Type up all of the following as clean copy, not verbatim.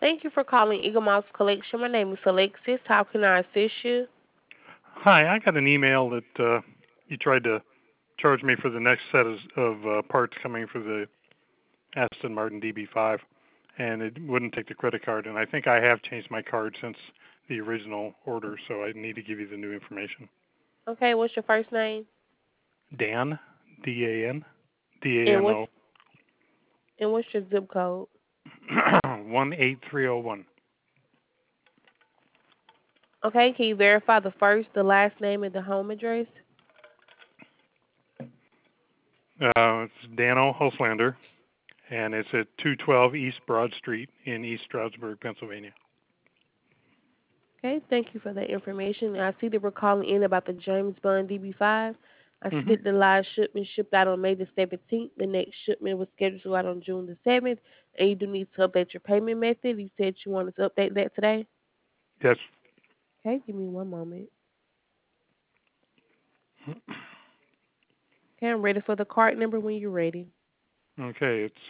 Thank you for calling Eagle Mouse Collection. My name is Alexis. How can I assist you? Hi, I got an email that you tried to charge me for the next set of parts coming for the Aston Martin DB5, and it wouldn't take the credit card. And I think I have changed my card since the original order, so I need to give you the new information. Okay, what's your first name? Dan, Dan, And what's DANO, and what's your zip code? 18301. Okay, can you verify the first, the last name, and the home address? It's Dano Hoslander, and it's at 212 East Broad Street in East Stroudsburg, Pennsylvania. Okay, thank you for that information. I see that we're calling in about the James Bond DB5. I see Hmm. that the last shipment shipped out on May the 17th. The next shipment was scheduled to go out on June the 7th, and you do need to update your payment method. You said you wanted to update that today. Yes. Okay, give me one moment. Okay, I'm ready for the card number when you're ready. Okay, it's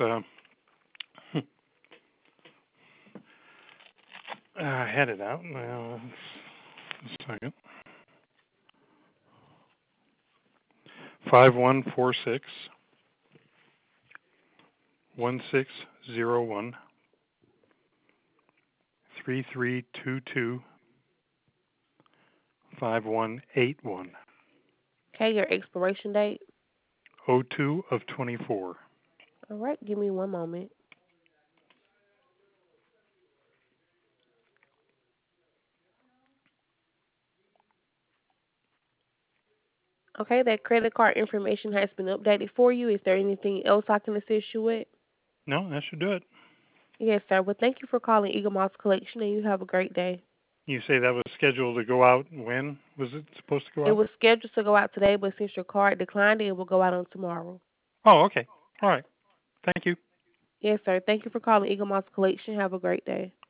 I had it out. Now, a second. 5146 Okay, your expiration date. O2 of 24. All right, give me one moment. Okay, that credit card information has been updated for you. Is there anything else I can assist you with? No, that should do it. Yes, sir. Well, thank you for calling Eagle Moss Collection, and you have a great day. You say that was scheduled to go out when? Was it supposed to go It out? was scheduled to go out today, but since your card declined it, it will go out on tomorrow. Oh, okay. All right. Thank you. Yes, sir. Thank you for calling Eagle Moss Collection. Have a great day.